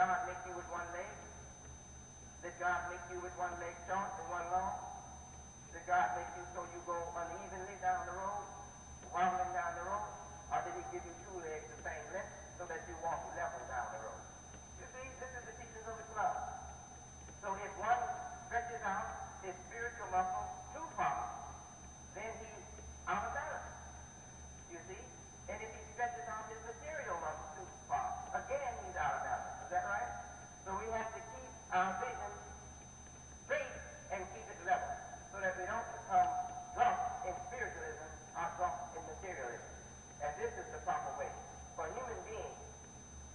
God make you with one leg? Did God make you with one leg short and one long? Did God make you so you go unevenly down the road, wobbling down the road? Or did he give you two legs the same length so that you walk level down the road? You see, this is the teachings of Islam. So if one stretches out his spiritual muscles too far, then he's out of balance. You see? And if he stretches out his material muscles too far, again he's out of balance. Is that right? So we have to keep our vision straight and keep it level so that we don't become drunk in spiritualism or drunk in materialism. And this is the proper way for human beings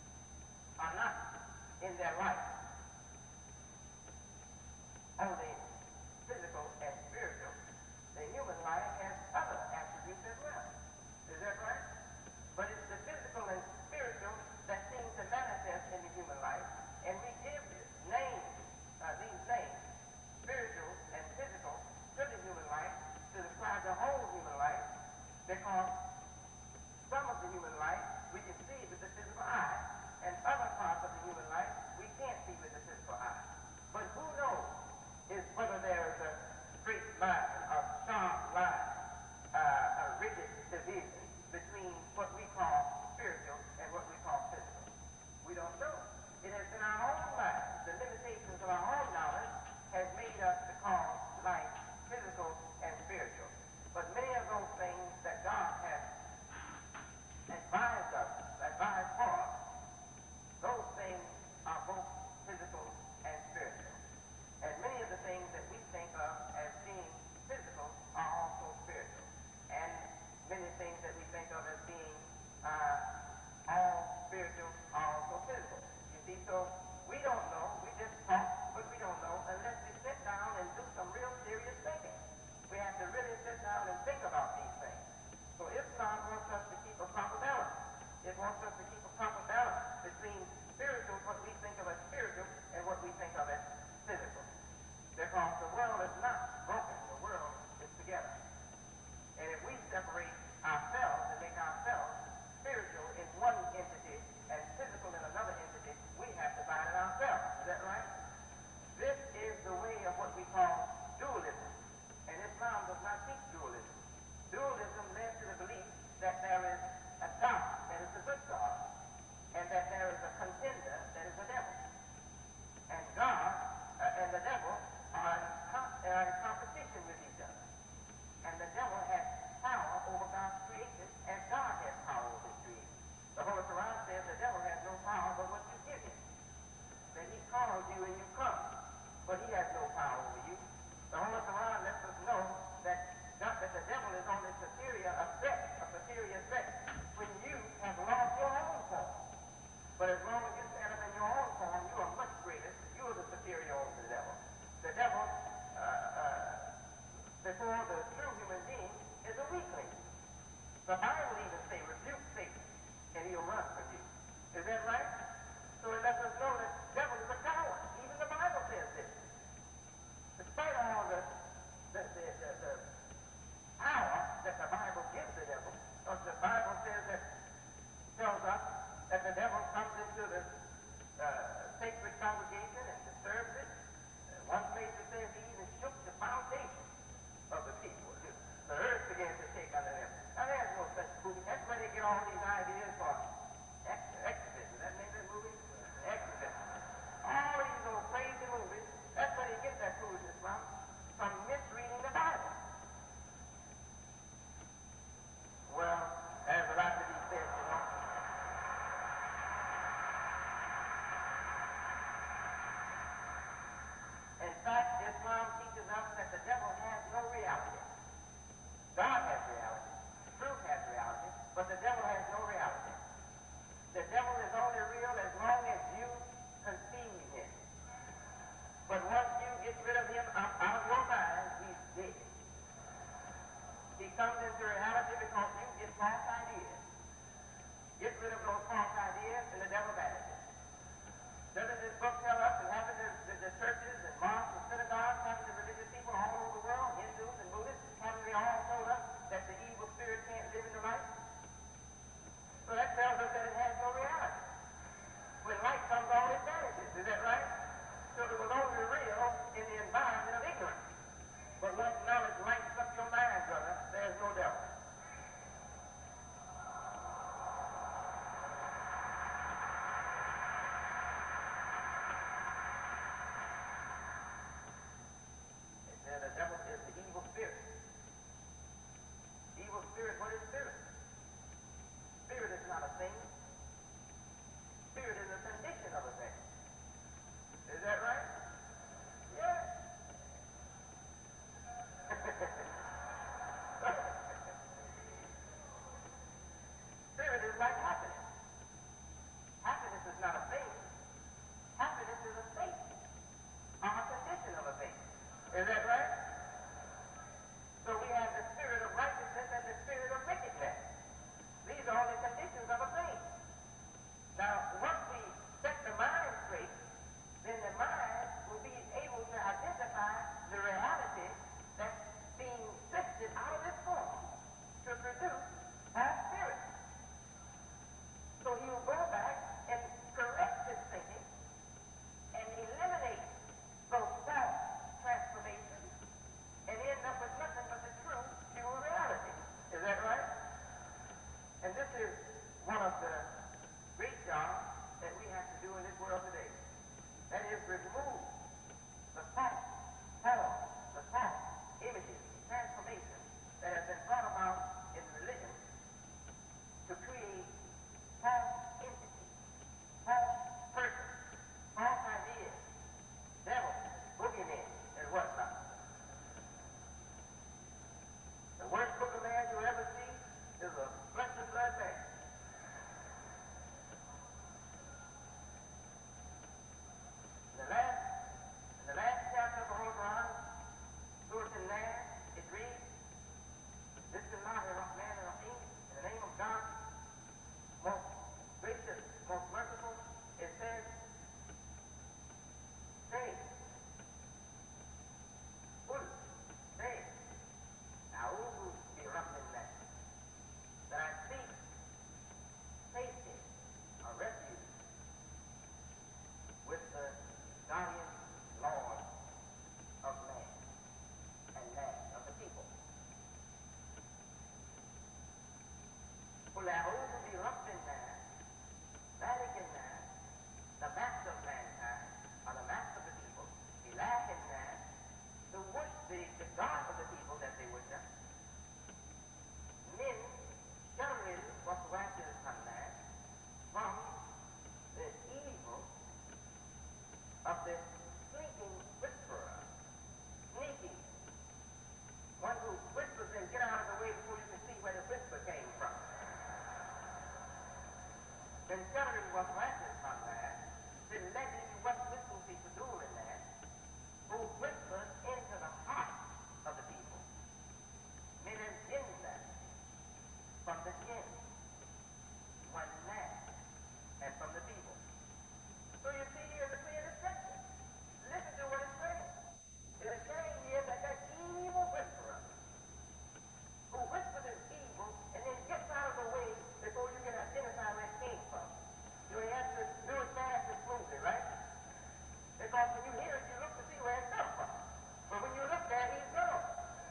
telling you what's right in Conrad, then letting you what wisdom people do in that, who whispers into the heart of the people, meaning in that, from the jinn, one man, and from the people. So you see here the clear description. Listen to what it's saying. It's saying here that that evil whisperer, who whispers is evil and then gets out of the way before you can identify where it came from. You have to do it fast and smoothly, right? Because when you hear it, you look to see where it comes from. But when you look there, he's gone.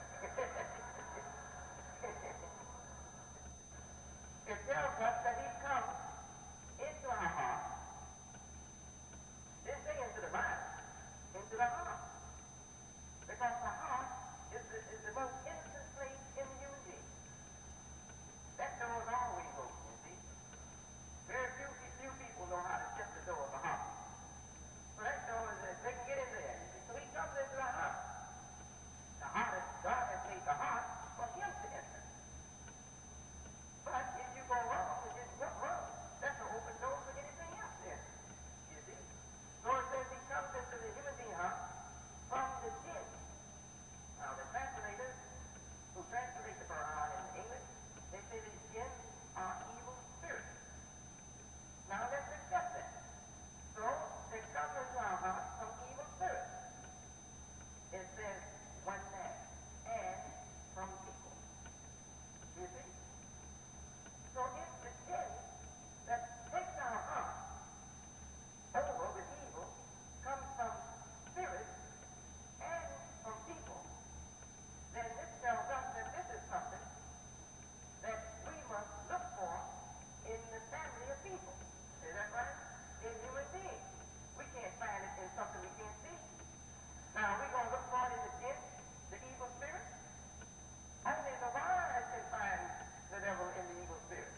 It tells us that he comes into our heart. Didn't say into the mind, into the heart. Because the heart is the most innocent place in the human being. That door is always open, you see. Very few people know how to shut the door of the heart. So that door is, they can get in there. So he comes into the heart. The heart is, God has made the heart for him to enter. But if you go wrong, and just go wrong, that's an open door for anything else to enter. You see? So it says he comes into the human being heart from the jinn. Now the translators who translate the Quran in English, they say the jinn are evil spirits. Now let's accept that. So they come into our heart from evil spirits. It says one man and from people. You see? So it's the jinn that takes our heart over with evil, comes from spirits and from people. Then this tells us that this is something that we must look for in the family of people. Is that right? In human beings. We can't find it in something we can't see. Now, we're going to look for it in the jinn, the evil spirit. Only the wise can find the devil in the evil spirit.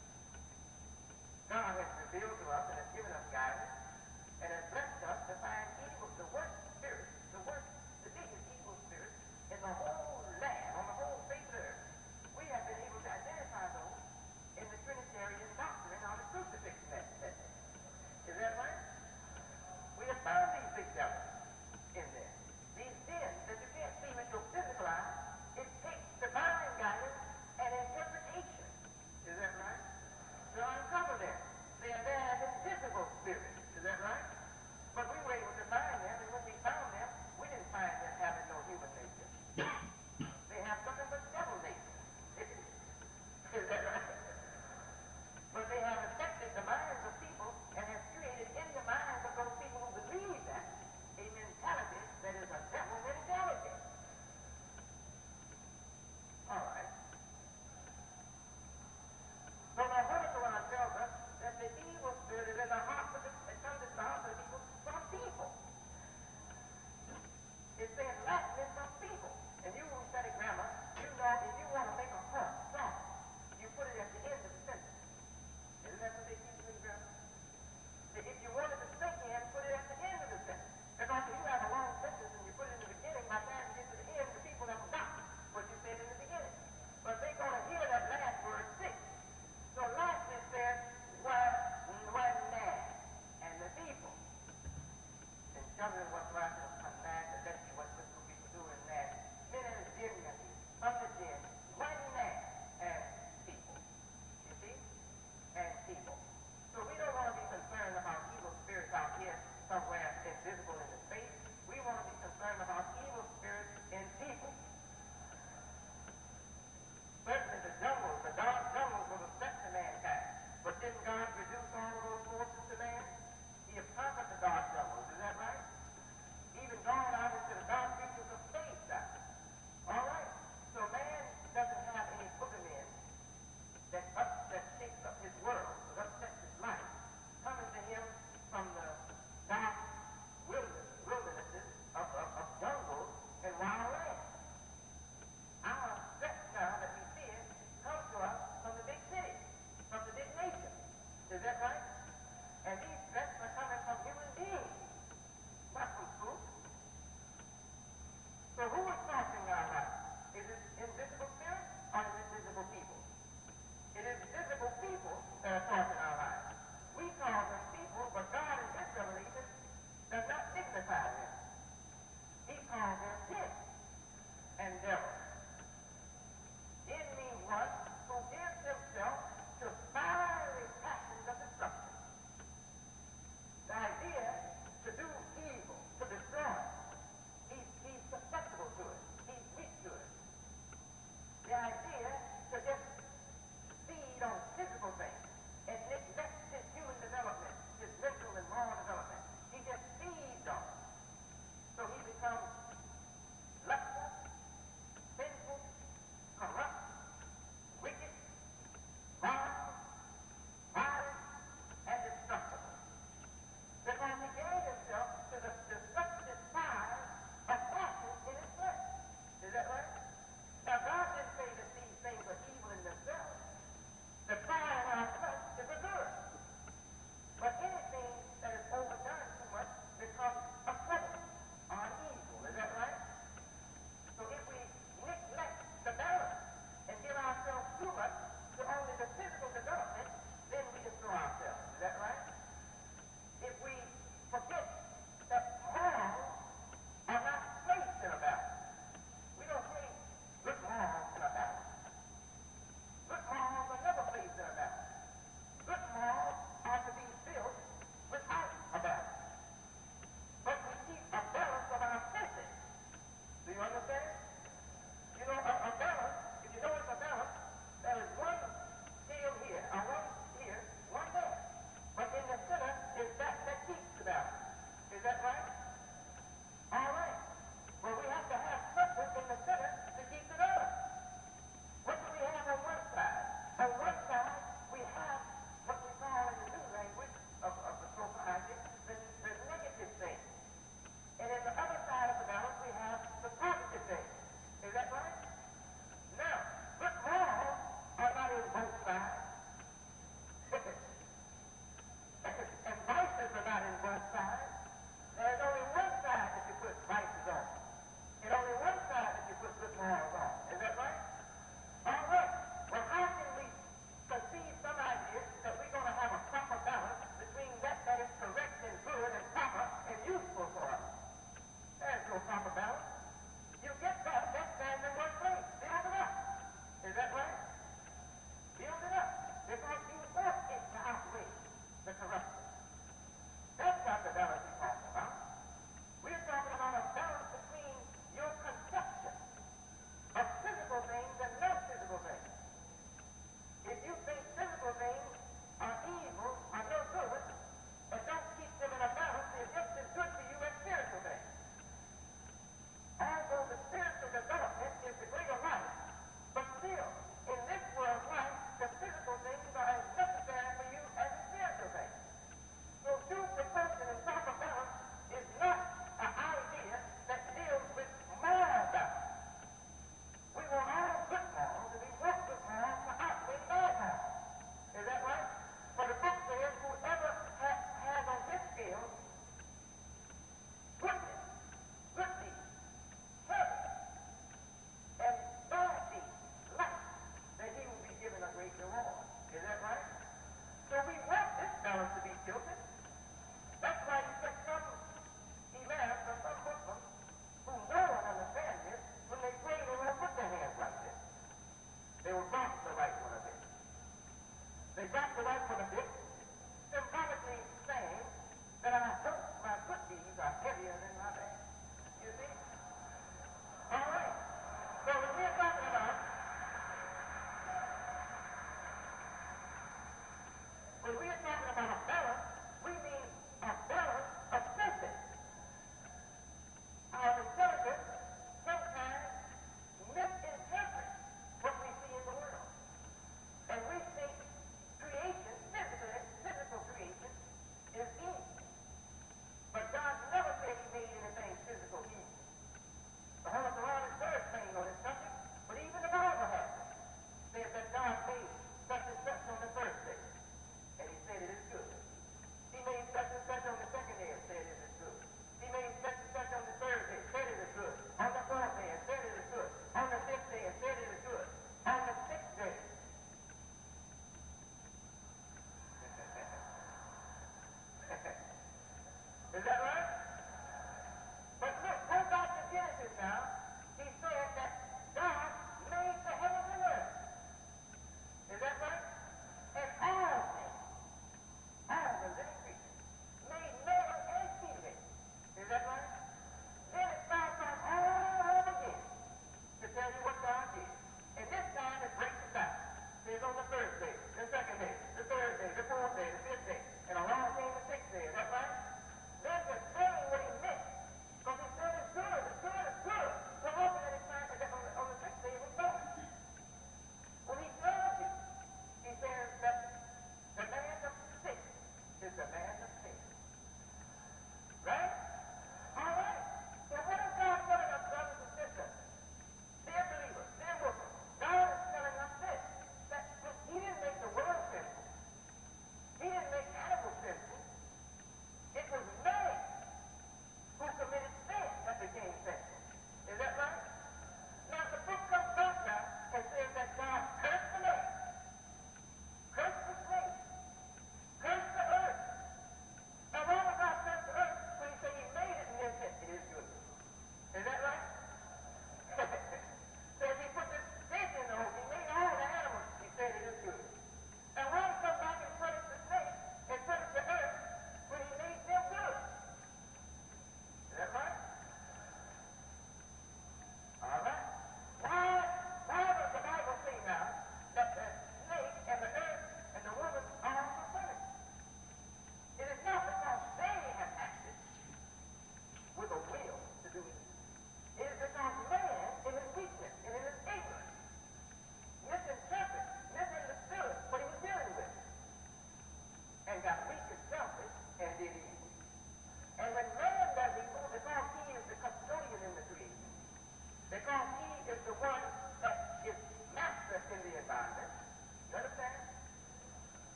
God has revealed to us and has given us guidance and has blessed us to find evil, the worst spirit, the biggest evil spirit in the whole land, on the whole face of the earth. We have been able to identify those in the Trinitarian doctrine on the crucifix method. Is that right? We have found these big devils in there. These sins that you can't see with your physical eye, it takes divine guidance and interpretation. Is that right? To uncover them. They are there as invisible spirits. Is that right? But we were able to find them, and when we found them, we didn't find them having no human nature. They have nothing but devil nature. Is that right? But they have affected the minds of people and have created in the minds of those people who believe that a mentality that is a devil mentality. All right. So the Holy Quran tells us that the evil spirit is in the heart of it comes into the heart of the people from people. It says Latin is from people. And you who study grammar, you know if you want to make a point strong, you put it at the end of the sentence. Isn't that what they teach you in grammar? If you wanted to sink in, put it at the end of the sentence. Because if you have a long sentence and you put it in the beginning, by the time you get to the end, the people have forgotten what you said in the beginning. But they're going to hear that last word six. So last it says, one man and the people. And children what's right to the man to let you what this will be doing that. Men and jinn, from the jinn, one man and people. You see? And people. So we don't want to be concerned about evil spirits out here somewhere invisible in the space. We want to be concerned about evil spirits in people. Certainly the jungles, the dark jungles were the set to mankind. But didn't God reduce all of those forces to man? He have conquered the dark jungles, is that right?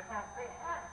because they had